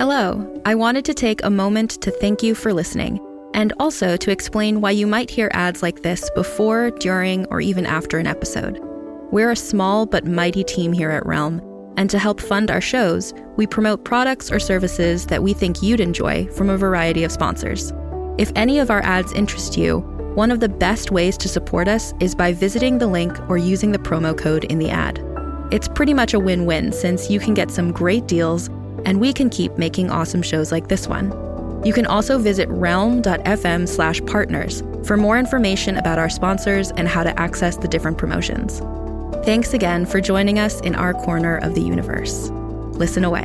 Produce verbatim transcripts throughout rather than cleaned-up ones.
Hello, I wanted to take a moment to thank you for listening, and also to explain why you might hear ads like this before, during, or even after an episode. We're a small but mighty team here at Realm, and to help fund our shows, we promote products or services that we think you'd enjoy from a variety of sponsors. If any of our ads interest you, one of the best ways to support us is by visiting the link or using the promo code in the ad. It's pretty much a win-win since you can get some great deals and we can keep making awesome shows like this one. You can also visit realm.fm slash partners for more information about our sponsors and how to access the different promotions. Thanks again for joining us in our corner of the universe. Listen away.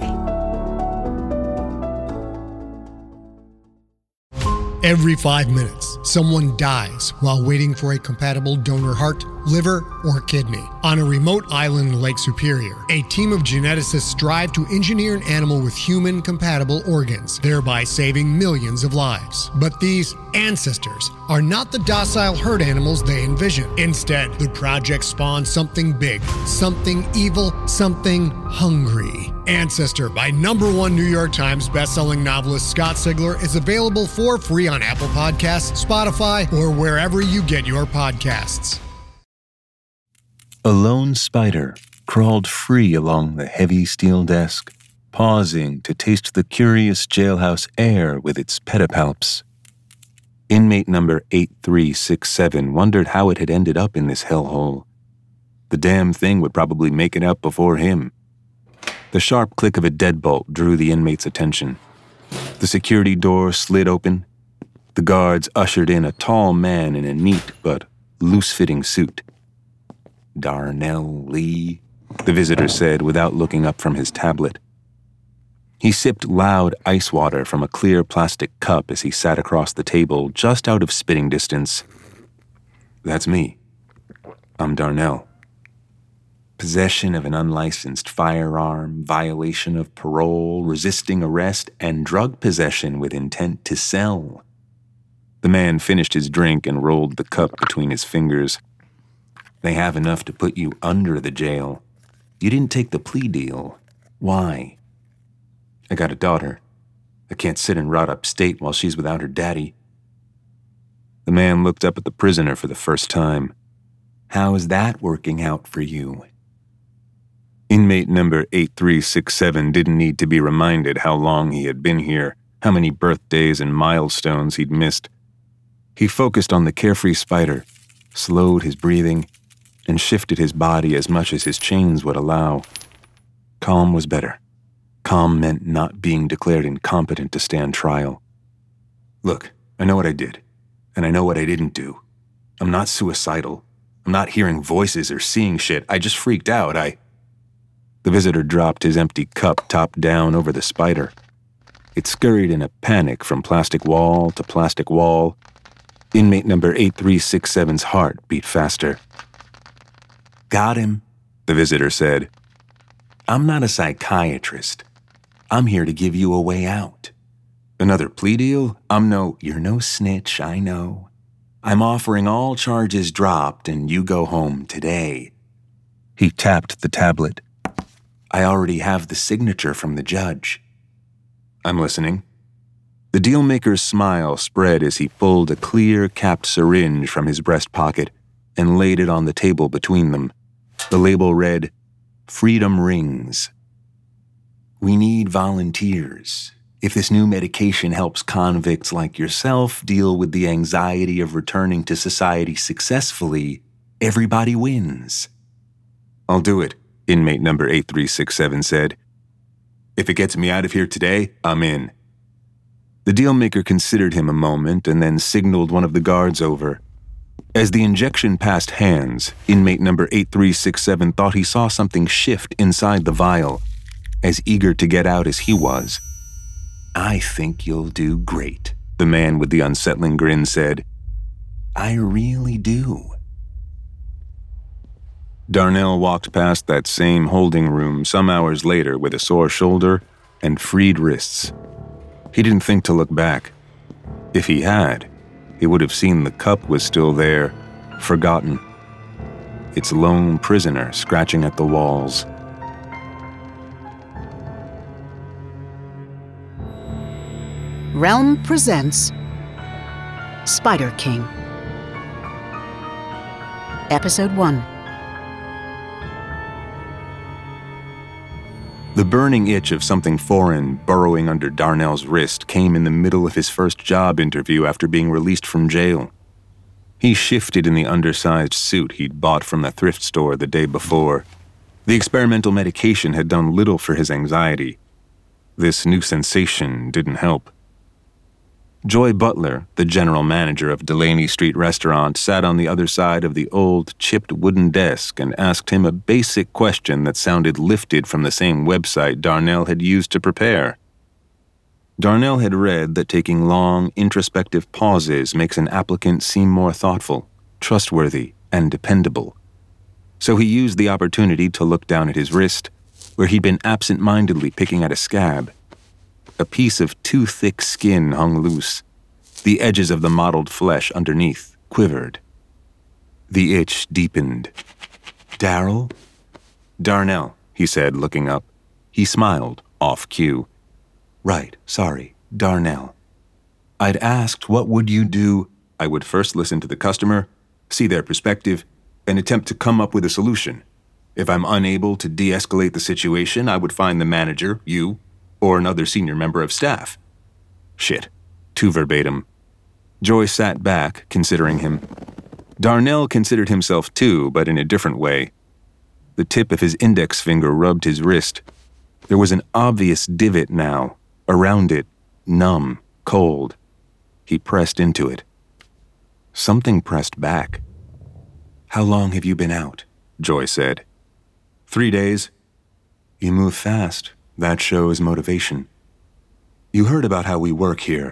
Every five minutes, someone dies while waiting for a compatible donor heart, liver, or kidney. On a remote island in Lake Superior, a team of geneticists strive to engineer an animal with human-compatible organs, thereby saving millions of lives. But these ancestors are not the docile herd animals they envision. Instead, the project spawns something big, something evil, something hungry. Ancestor by number one New York Times bestselling novelist Scott Sigler is available for free on Apple Podcasts, Spotify, or wherever you get your podcasts. A lone spider crawled free along the heavy steel desk, pausing to taste the curious jailhouse air with its pedipalps. Inmate number eight three six seven wondered how it had ended up in this hellhole. The damn thing would probably make it out before him. The sharp click of a deadbolt drew the inmate's attention. The security door slid open. The guards ushered in a tall man in a neat but loose-fitting suit. Darnell Lee, the visitor said without looking up from his tablet. He sipped loud ice water from a clear plastic cup as he sat across the table just out of spitting distance. That's me. I'm Darnell. Possession of an unlicensed firearm, violation of parole, resisting arrest, and drug possession with intent to sell. The man finished his drink and rolled the cup between his fingers. They have enough to put you under the jail. You didn't take the plea deal. Why? I got a daughter. I can't sit and rot upstate while she's without her daddy. The man looked up at the prisoner for the first time. How is that working out for you? Inmate number eight three six seven didn't need to be reminded how long he had been here, how many birthdays and milestones he'd missed. He focused on the carefree spider, slowed his breathing, and shifted his body as much as his chains would allow. Calm was better. Calm meant not being declared incompetent to stand trial. Look, I know what I did, and I know what I didn't do. I'm not suicidal. I'm not hearing voices or seeing shit. I just freaked out. I... The visitor dropped his empty cup top down over the spider. It scurried in a panic from plastic wall to plastic wall. Inmate number eight three six seven's heart beat faster. Got him, the visitor said. I'm not a psychiatrist. I'm here to give you a way out. Another plea deal? I'm no... You're no snitch, I know. I'm offering all charges dropped and you go home today. He tapped the tablet. I already have the signature from the judge. I'm listening. The dealmaker's smile spread as he pulled a clear, capped syringe from his breast pocket and laid it on the table between them. The label read, Freedom Rings. We need volunteers. If this new medication helps convicts like yourself deal with the anxiety of returning to society successfully, everybody wins. I'll do it, inmate number eight three six seven said. If it gets me out of here today, I'm in. The dealmaker considered him a moment and then signaled one of the guards over. As the injection passed hands, inmate number eight three six seven thought he saw something shift inside the vial, as eager to get out as he was. I think you'll do great, the man with the unsettling grin said. I really do. Darnell walked past that same holding room some hours later with a sore shoulder and freed wrists. He didn't think to look back. If he had, he would have seen the cup was still there, forgotten. Its lone prisoner scratching at the walls. Realm presents Spider King. Episode one. The burning itch of something foreign burrowing under Darnell's wrist came in the middle of his first job interview after being released from jail. He shifted in the undersized suit he'd bought from the thrift store the day before. The experimental medication had done little for his anxiety. This new sensation didn't help. Joy Butler, the general manager of Delaney Street Restaurant, sat on the other side of the old, chipped wooden desk and asked him a basic question that sounded lifted from the same website Darnell had used to prepare. Darnell had read that taking long, introspective pauses makes an applicant seem more thoughtful, trustworthy, and dependable. So he used the opportunity to look down at his wrist, where he'd been absent-mindedly picking at a scab. A piece of too thick skin hung loose. The edges of the mottled flesh underneath quivered. The itch deepened. Darryl? Darnell, he said, looking up. He smiled, off cue. Right, sorry, Darnell. I'd asked what would you do. I would first listen to the customer, see their perspective, and attempt to come up with a solution. If I'm unable to de-escalate the situation, I would find the manager, you, or another senior member of staff. Shit. Too verbatim. Joy sat back, considering him. Darnell considered himself too, but in a different way. The tip of his index finger rubbed his wrist. There was an obvious divot now, around it, numb, cold. He pressed into it. Something pressed back. How long have you been out? Joy said. Three days. You move fast. That shows motivation. You heard about how we work here.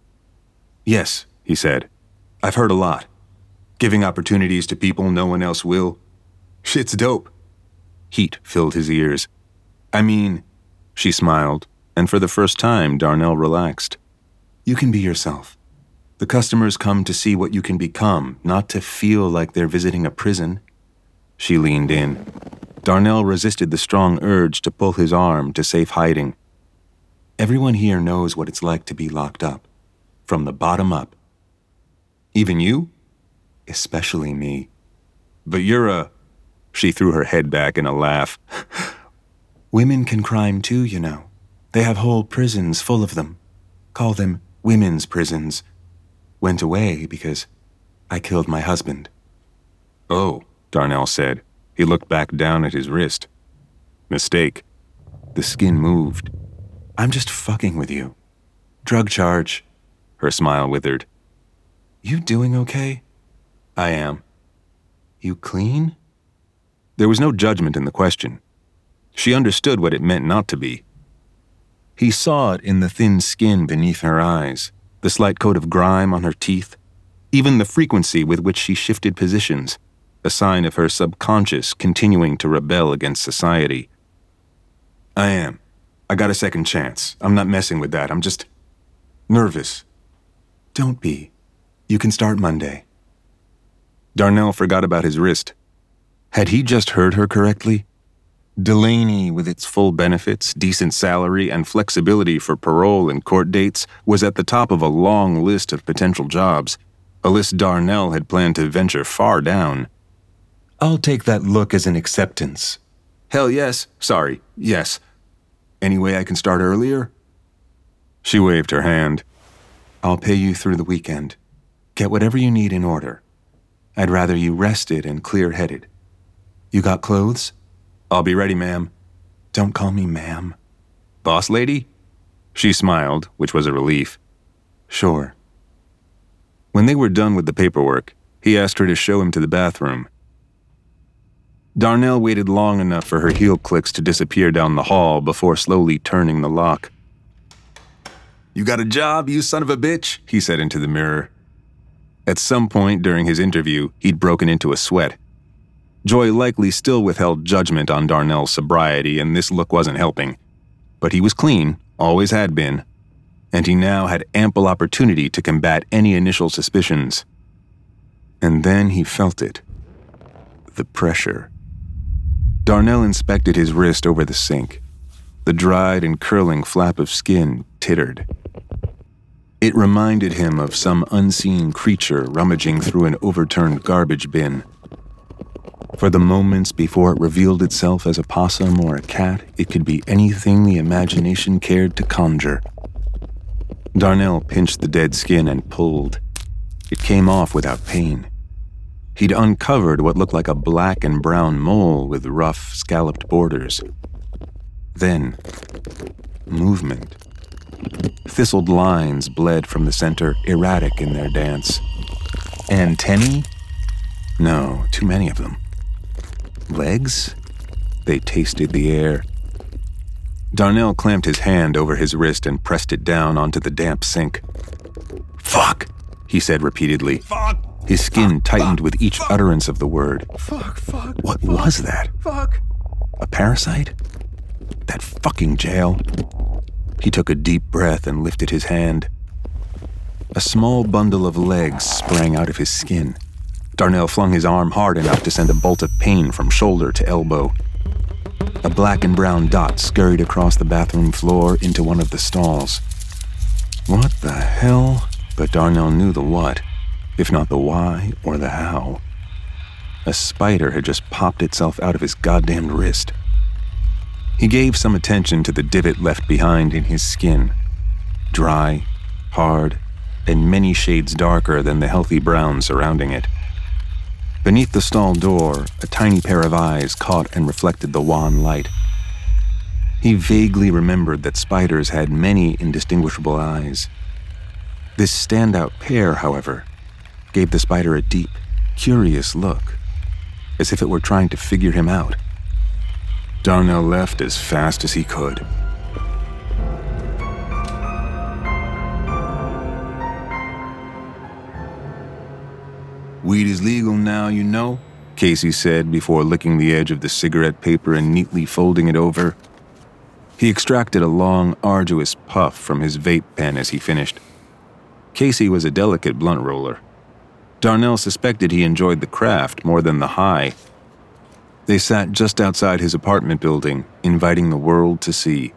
Yes, he said. I've heard a lot. Giving opportunities to people no one else will. Shit's dope. Heat filled his ears. I mean, she smiled, and for the first time, Darnell relaxed. You can be yourself. The customers come to see what you can become, not to feel like they're visiting a prison. She leaned in. Darnell resisted the strong urge to pull his arm to safe hiding. Everyone here knows what it's like to be locked up, from the bottom up. Even you? Especially me. But you're a... She threw her head back in a laugh. Women can crime too, you know. They have whole prisons full of them. Call them women's prisons. Went away because I killed my husband. Oh, Darnell said. He looked back down at his wrist. Mistake. The skin moved. I'm just fucking with you. Drug charge. Her smile withered. You doing okay? I am. You clean? There was no judgment in the question. She understood what it meant not to be. He saw it in the thin skin beneath her eyes, the slight coat of grime on her teeth, even the frequency with which she shifted positions. A sign of her subconscious continuing to rebel against society. I am. I got a second chance. I'm not messing with that. I'm just nervous. Don't be. You can start Monday. Darnell forgot about his wrist. Had he just heard her correctly? Delaney, with its full benefits, decent salary, and flexibility for parole and court dates, was at the top of a long list of potential jobs, a list Darnell had planned to venture far down. I'll take that look as an acceptance. Hell yes. Sorry, yes. Any way I can start earlier? She waved her hand. I'll pay you through the weekend. Get whatever you need in order. I'd rather you rested and clear-headed. You got clothes? I'll be ready, ma'am. Don't call me ma'am. Boss lady? She smiled, which was a relief. Sure. When they were done with the paperwork, he asked her to show him to the bathroom. Darnell waited long enough for her heel clicks to disappear down the hall before slowly turning the lock. You got a job, you son of a bitch, he said into the mirror. At some point during his interview, he'd broken into a sweat. Joy likely still withheld judgment on Darnell's sobriety, and this look wasn't helping. But he was clean, always had been, and he now had ample opportunity to combat any initial suspicions. And then he felt it. The pressure. Darnell inspected his wrist over the sink. The dried and curling flap of skin tittered. It reminded him of some unseen creature rummaging through an overturned garbage bin. For the moments before it revealed itself as a possum or a cat, it could be anything the imagination cared to conjure. Darnell pinched the dead skin and pulled. It came off without pain. He'd uncovered what looked like a black and brown mole with rough, scalloped borders. Then, movement. Thistled lines bled from the center, erratic in their dance. Antennae? No, too many of them. Legs? They tasted the air. Darnell clamped his hand over his wrist and pressed it down onto the damp sink. Fuck, he said repeatedly. Fuck. His skin fuck, tightened fuck, with each fuck, utterance of the word. Fuck, fuck. What fuck, was that? Fuck. A parasite? That fucking jail? He took a deep breath and lifted his hand. A small bundle of legs sprang out of his skin. Darnell flung his arm hard enough to send a bolt of pain from shoulder to elbow. A black and brown dot scurried across the bathroom floor into one of the stalls. What the hell? But Darnell knew the what, if not the why or the how. A spider had just popped itself out of his goddamned wrist. He gave some attention to the divot left behind in his skin. Dry, hard, and many shades darker than the healthy brown surrounding it. Beneath the stall door, a tiny pair of eyes caught and reflected the wan light. He vaguely remembered that spiders had many indistinguishable eyes. This standout pair, however, gave the spider a deep, curious look, as if it were trying to figure him out. Darnell left as fast as he could. Weed is legal now, you know, Casey said before licking the edge of the cigarette paper and neatly folding it over. He extracted a long, arduous puff from his vape pen as he finished. Casey was a delicate blunt roller. Darnell suspected he enjoyed the craft more than the high. They sat just outside his apartment building, inviting the world to see.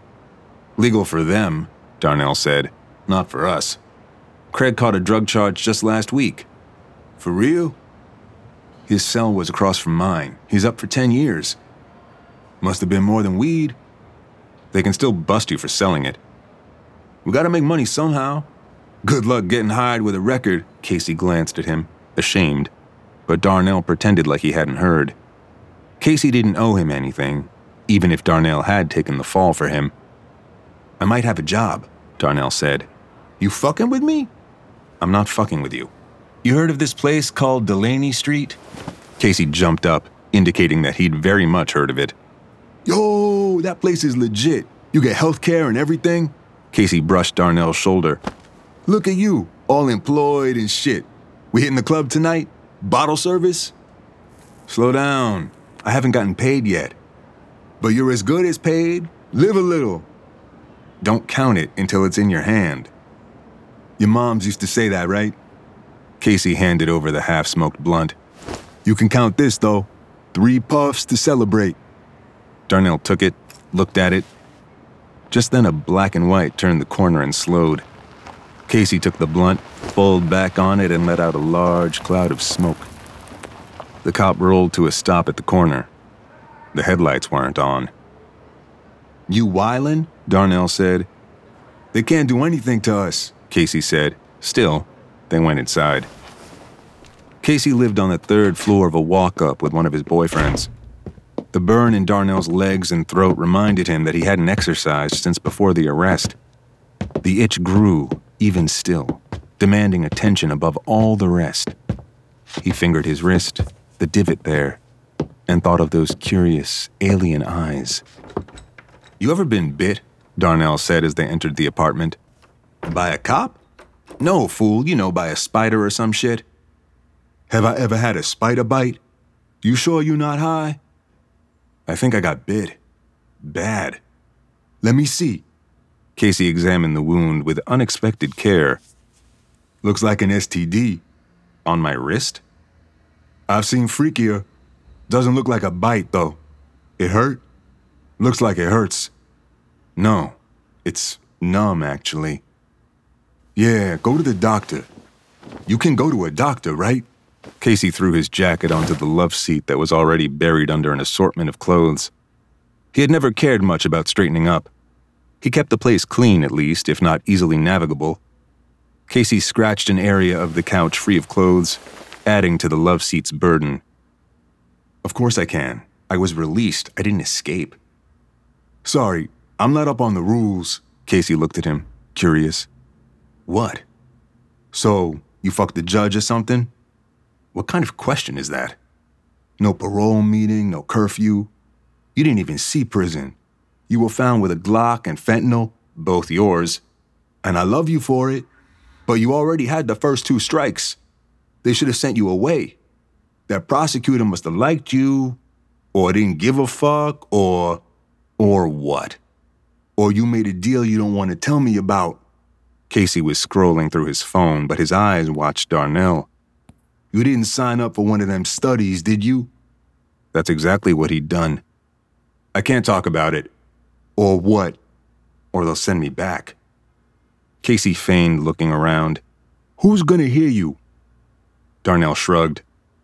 Legal for them, Darnell said, not for us. Craig caught a drug charge just last week. For real? His cell was across from mine. He's up for ten years. Must have been more than weed. They can still bust you for selling it. We gotta make money somehow. Good luck getting hired with a record. Casey glanced at him, ashamed, but Darnell pretended like he hadn't heard. Casey didn't owe him anything, even if Darnell had taken the fall for him. I might have a job, Darnell said. You fucking with me? I'm not fucking with you. You heard of this place called Delaney Street? Casey jumped up, indicating that he'd very much heard of it. Yo, that place is legit. You get health care and everything? Casey brushed Darnell's shoulder. Look at you, all employed and shit. We hitting the club tonight? Bottle service? Slow down. I haven't gotten paid yet. But you're as good as paid. Live a little. Don't count it until it's in your hand. Your moms used to say that, right? Casey handed over the half-smoked blunt. You can count this, though. Three puffs to celebrate. Darnell took it, looked at it. Just then a black and white turned the corner and slowed. Casey took the blunt, pulled back on it, and let out a large cloud of smoke. The cop rolled to a stop at the corner. The headlights weren't on. You wildin'? Darnell said. They can't do anything to us, Casey said. Still, they went inside. Casey lived on the third floor of a walk-up with one of his boyfriends. The burn in Darnell's legs and throat reminded him that he hadn't exercised since before the arrest. The itch grew, even still, demanding attention above all the rest. He fingered his wrist, the divot there, and thought of those curious, alien eyes. You ever been bit? Darnell said as they entered the apartment. By a cop? No, fool, you know, by a spider or some shit. Have I ever had a spider bite? You sure you not high? I think I got bit. Bad. Let me see. Casey examined the wound with unexpected care. Looks like an S T D. On my wrist? I've seen freakier. Doesn't look like a bite, though. It hurt? Looks like it hurts. No, it's numb, actually. Yeah, go to the doctor. You can go to a doctor, right? Casey threw his jacket onto the love seat that was already buried under an assortment of clothes. He had never cared much about straightening up. He kept the place clean, at least, if not easily navigable. Casey scratched an area of the couch free of clothes, adding to the love seat's burden. Of course I can. I was released. I didn't escape. Sorry, I'm not up on the rules. Casey looked at him, curious. What? So, you fucked the judge or something? What kind of question is that? No parole meeting, no curfew. You didn't even see prison. You were found with a Glock and fentanyl, both yours. And I love you for it. But you already had the first two strikes. They should have sent you away. That prosecutor must have liked you, or didn't give a fuck, or... Or what? Or you made a deal you don't want to tell me about. Casey was scrolling through his phone, but his eyes watched Darnell. You didn't sign up for one of them studies, did you? That's exactly what he'd done. I can't talk about it. Or what? Or they'll send me back. Casey feigned looking around. Who's gonna hear you? Darnell shrugged.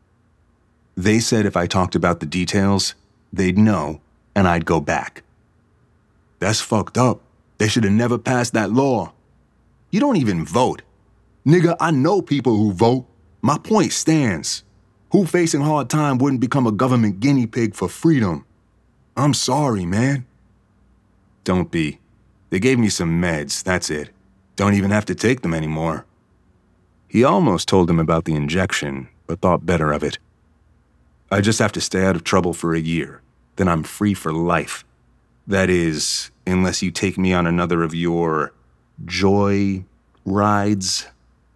They said if I talked about the details, they'd know, and I'd go back. That's fucked up. They should have never passed that law. You don't even vote. Nigga, I know people who vote. My point stands. Who facing hard time wouldn't become a government guinea pig for freedom? I'm sorry, man. Don't be. They gave me some meds, that's it. Don't even have to take them anymore. He almost told him about the injection, but thought better of it. I just have to stay out of trouble for a year. Then I'm free for life. That is, unless you take me on another of your joy rides.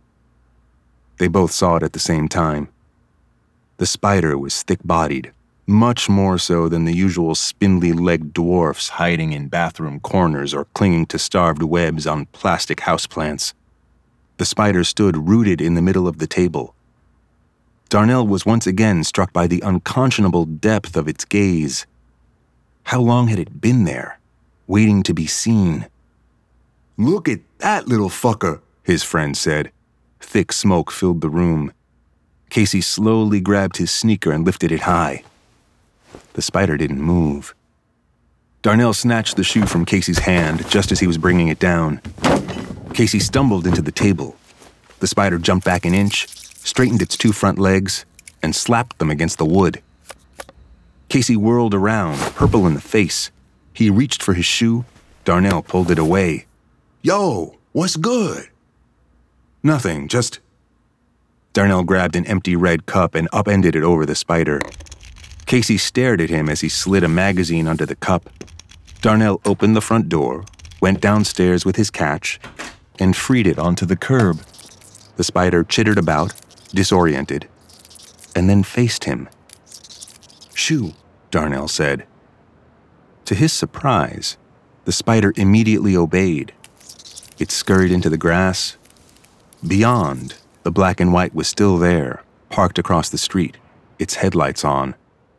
They both saw it at the same time. The spider was thick-bodied, much more so than the usual spindly-legged dwarfs hiding in bathroom corners or clinging to starved webs on plastic houseplants. The spider stood rooted in the middle of the table. Darnell was once again struck by the unconscionable depth of its gaze. How long had it been there, waiting to be seen? Look at that little fucker, his friend said. Thick smoke filled the room. Casey slowly grabbed his sneaker and lifted it high. The spider didn't move. Darnell snatched the shoe from Casey's hand just as he was bringing it down. Casey stumbled into the table. The spider jumped back an inch, straightened its two front legs, and slapped them against the wood. Casey whirled around, purple in the face. He reached for his shoe. Darnell pulled it away. Yo, what's good? Nothing, just... Darnell grabbed an empty red cup and upended it over the spider. Casey stared at him as he slid a magazine under the cup. Darnell opened the front door, went downstairs with his catch, and freed it onto the curb. The spider chittered about, disoriented, and then faced him. Shoo, Darnell said. To his surprise, the spider immediately obeyed. It scurried into the grass. Beyond, the black and white was still there, parked across the street, its headlights on.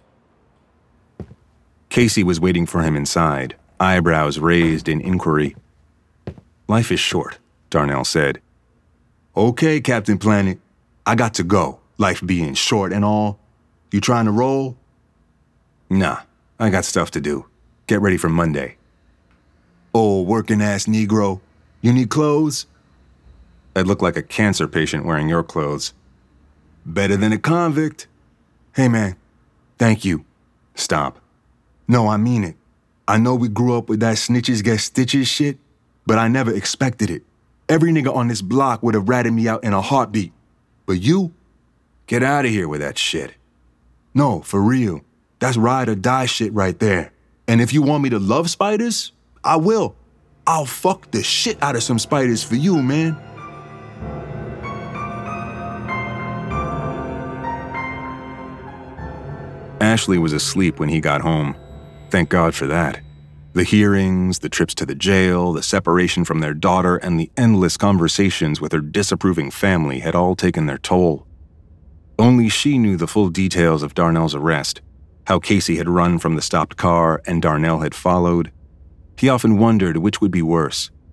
Casey was waiting for him inside, eyebrows raised in inquiry. Life is short, Darnell said. Okay, Captain Planet. I got to go, life being short and all. You trying to roll? Nah, I got stuff to do. Get ready for Monday. Oh, working-ass Negro. You need clothes? I'd look like a cancer patient wearing your clothes. Better than a convict. Hey, man. Thank you. Stop. No, I mean it. I know we grew up with that snitches get stitches shit, but I never expected it. Every nigga on this block would have ratted me out in a heartbeat. But you? Get out of here with that shit. No, for real. That's ride or die shit right there. And if you want me to love spiders, I will. I'll fuck the shit out of some spiders for you, man. Ashley was asleep when he got home. Thank God for that. The hearings, the trips to the jail, the separation from their daughter, and the endless conversations with her disapproving family had all taken their toll. Only she knew the full details of Darnell's arrest, how Casey had run from the stopped car and Darnell had followed. He often wondered which would be worse,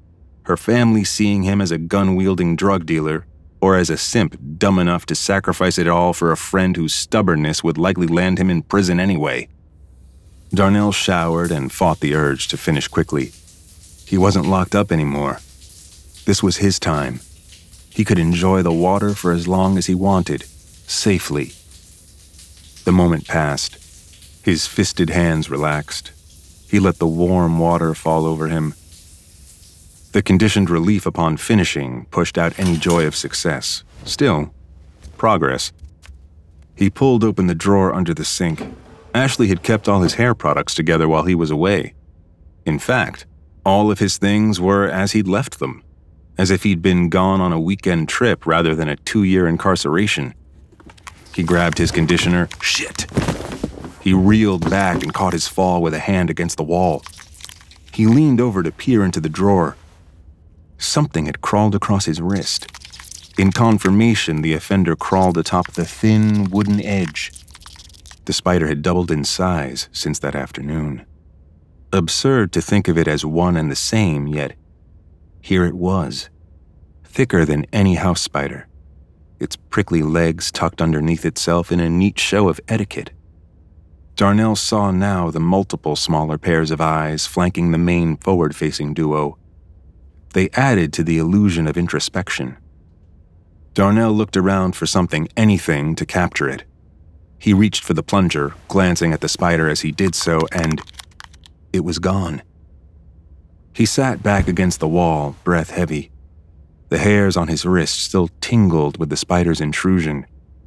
her family seeing him as a gun-wielding drug dealer, or as a simp dumb enough to sacrifice it all for a friend whose stubbornness would likely land him in prison anyway. Darnell showered and fought the urge to finish quickly. He wasn't locked up anymore. This was his time. He could enjoy the water for as long as he wanted, safely. The moment passed. His fisted hands relaxed. He let the warm water fall over him. The conditioned relief upon finishing pushed out any joy of success. Still, progress. He pulled open the drawer under the sink. Ashley had kept all his hair products together while he was away. In fact, all of his things were as he'd left them, as if he'd been gone on a weekend trip rather than a two-year incarceration. He grabbed his conditioner. Shit! He reeled back and caught his fall with a hand against the wall. He leaned over to peer into the drawer. Something had crawled across his wrist. In confirmation, the offender crawled atop the thin wooden edge. The spider had doubled in size since that afternoon. Absurd to think of it as one and the same, yet here it was, thicker than any house spider, its prickly legs tucked underneath itself in a neat show of etiquette. Darnell saw now the multiple smaller pairs of eyes flanking the main forward-facing duo. They added to the illusion of introspection. Darnell looked around for something, anything, to capture it. He reached for the plunger, glancing at the spider as he did so, and it was gone. He sat back against the wall, breath heavy. The hairs on his wrist still tingled with the spider's intrusion.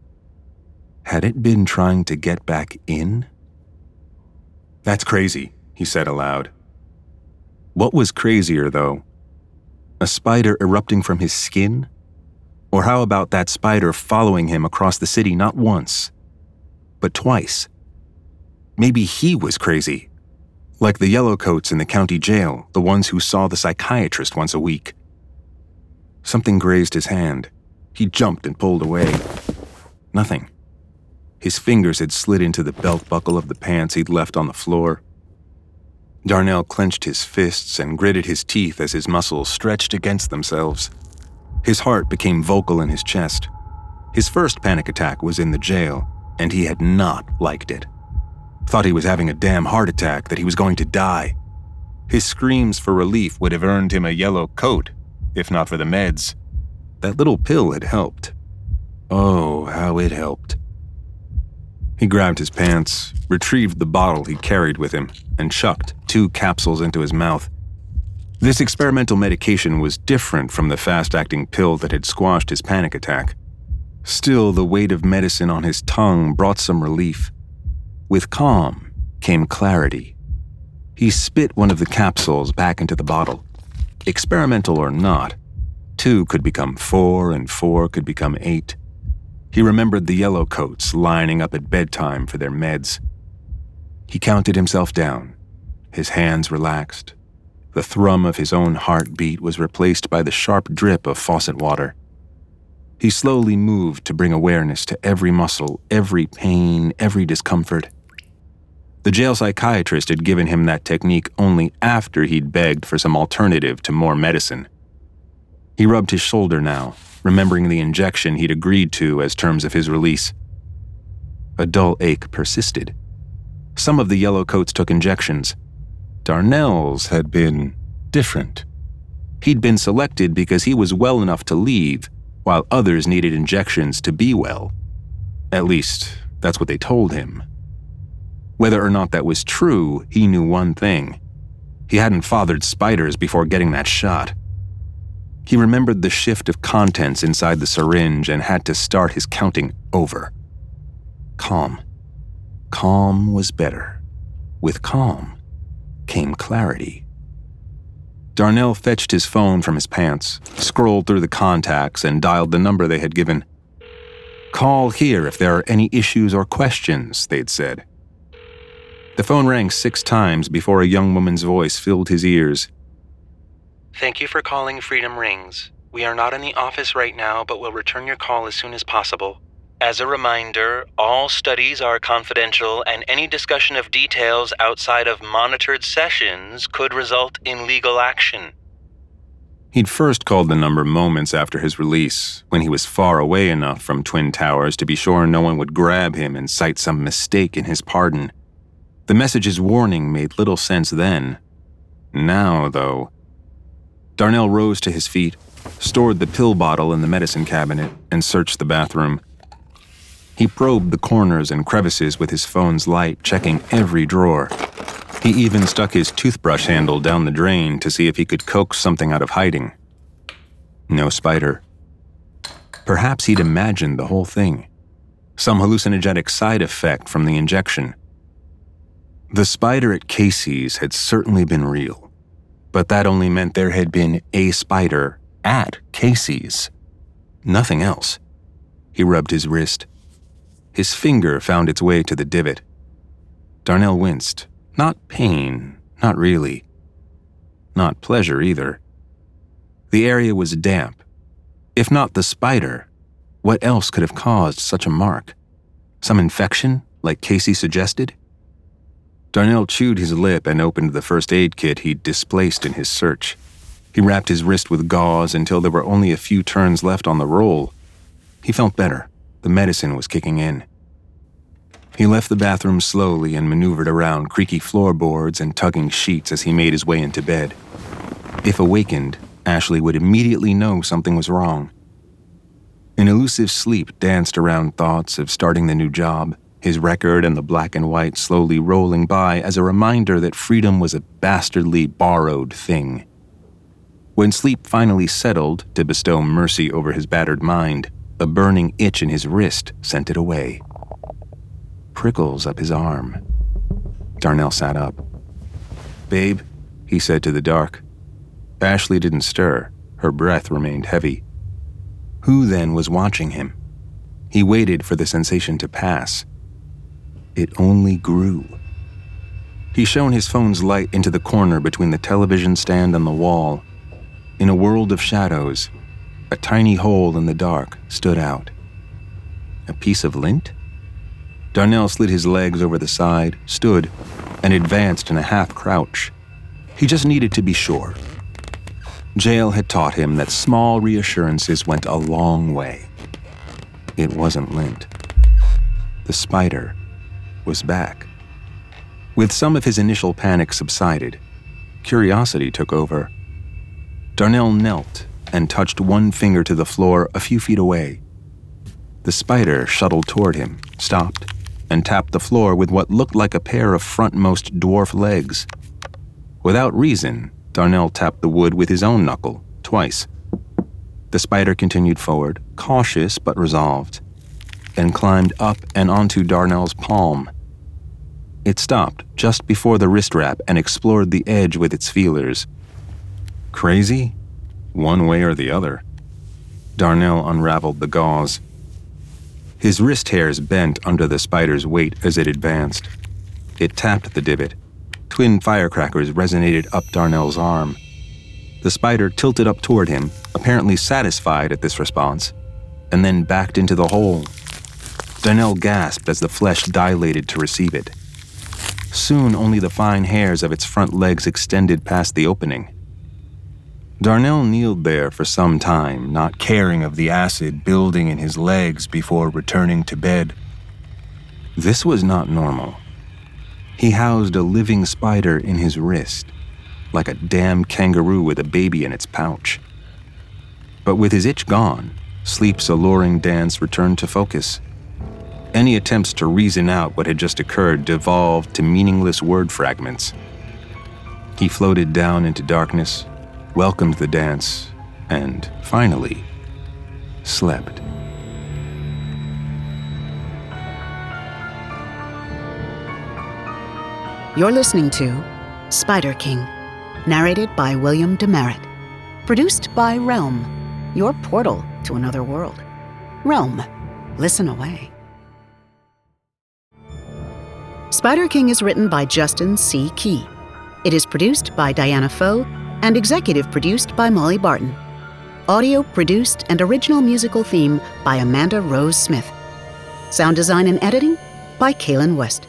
Had it been trying to get back in? That's crazy, he said aloud. What was crazier, though? A spider erupting from his skin? Or how about that spider following him across the city not once, but twice? Maybe he was crazy. Like the yellowcoats in the county jail, the ones who saw the psychiatrist once a week. Something grazed his hand. He jumped and pulled away. Nothing. His fingers had slid into the belt buckle of the pants he'd left on the floor. Darnell clenched his fists and gritted his teeth as his muscles stretched against themselves. His heart became vocal in his chest. His first panic attack was in the jail, and he had not liked it. Thought he was having a damn heart attack, that he was going to die. His screams for relief would have earned him a yellow coat, if not for the meds. That little pill had helped. Oh, how it helped. He grabbed his pants, retrieved the bottle he carried with him, and chucked two capsules into his mouth. This experimental medication was different from the fast-acting pill that had squashed his panic attack. Still, the weight of medicine on his tongue brought some relief. With calm came clarity. He spit one of the capsules back into the bottle. Experimental or not, two could become four and four could become eight. He remembered the yellowcoats lining up at bedtime for their meds. He counted himself down. His hands relaxed. The thrum of his own heartbeat was replaced by the sharp drip of faucet water. He slowly moved to bring awareness to every muscle, every pain, every discomfort. The jail psychiatrist had given him that technique only after he'd begged for some alternative to more medicine. He rubbed his shoulder now, remembering the injection he'd agreed to as terms of his release. A dull ache persisted. Some of the yellowcoats took injections. Darnell's had been different. He'd been selected because he was well enough to leave, while others needed injections to be well. At least, that's what they told him. Whether or not that was true, he knew one thing. He hadn't fathered spiders before getting that shot. He remembered the shift of contents inside the syringe and had to start his counting over. Calm. Calm was better. With calm came clarity. Darnell fetched his phone from his pants, scrolled through the contacts, and dialed the number they had given. Call here if there are any issues or questions, they'd said. The phone rang six times before a young woman's voice filled his ears. Thank you for calling Freedom Rings. We are not in the office right now, but will return your call as soon as possible. As a reminder, all studies are confidential, and any discussion of details outside of monitored sessions could result in legal action. He'd first called the number moments after his release, when he was far away enough from Twin Towers to be sure no one would grab him and cite some mistake in his pardon. The message's warning made little sense then. Now, though... Darnell rose to his feet, stored the pill bottle in the medicine cabinet, and searched the bathroom. He probed the corners and crevices with his phone's light, checking every drawer. He even stuck his toothbrush handle down the drain to see if he could coax something out of hiding. No spider. Perhaps he'd imagined the whole thing. Some hallucinogenic side effect from the injection. The spider at Casey's had certainly been real, but that only meant there had been a spider at Casey's. Nothing else. He rubbed his wrist. His finger found its way to the divot. Darnell winced. Not pain, not really. Not pleasure either. The area was damp. If not the spider, what else could have caused such a mark? Some infection, like Casey suggested? Darnell chewed his lip and opened the first aid kit he'd displaced in his search. He wrapped his wrist with gauze until there were only a few turns left on the roll. He felt better. The medicine was kicking in. He left the bathroom slowly and maneuvered around creaky floorboards and tugging sheets as he made his way into bed. If awakened, Ashley would immediately know something was wrong. An elusive sleep danced around thoughts of starting the new job, his record and the black and white slowly rolling by as a reminder that freedom was a bastardly borrowed thing. When sleep finally settled to bestow mercy over his battered mind, a burning itch in his wrist sent it away. Prickles up his arm. Darnell sat up. "Babe," he said to the dark. Ashley didn't stir. Her breath remained heavy. Who then was watching him? He waited for the sensation to pass. It only grew. He shone his phone's light into the corner between the television stand and the wall. In a world of shadows, a tiny hole in the dark stood out. A piece of lint? Darnell slid his legs over the side, stood, and advanced in a half-crouch. He just needed to be sure. Jail had taught him that small reassurances went a long way. It wasn't lint. The spider was back. With some of his initial panic subsided, curiosity took over. Darnell knelt and touched one finger to the floor a few feet away. The spider shuttled toward him, stopped, and tapped the floor with what looked like a pair of frontmost dwarf legs. Without reason, Darnell tapped the wood with his own knuckle, twice. The spider continued forward, cautious but resolved, then climbed up and onto Darnell's palm. It stopped just before the wrist wrap and explored the edge with its feelers. Crazy? One way or the other. Darnell unraveled the gauze. His wrist hairs bent under the spider's weight as it advanced. It tapped the divot. Twin firecrackers resonated up Darnell's arm. The spider tilted up toward him, apparently satisfied at this response, and then backed into the hole. Darnell gasped as the flesh dilated to receive it. Soon only the fine hairs of its front legs extended past the opening. Darnell kneeled there for some time, not caring of the acid building in his legs before returning to bed. This was not normal. He housed a living spider in his wrist, like a damn kangaroo with a baby in its pouch. But with his itch gone, sleep's alluring dance returned to focus. Any attempts to reason out what had just occurred devolved to meaningless word fragments. He floated down into darkness, welcomed the dance, and, finally, slept. You're listening to Spider King, narrated by William Demerit. Produced by Realm, your portal to another world. Realm, listen away. Spider King is written by Justin C. Key. It is produced by Diana Foe and executive produced by Molly Barton. Audio produced and original musical theme by Amanda Rose Smith. Sound design and editing by Kaylin West.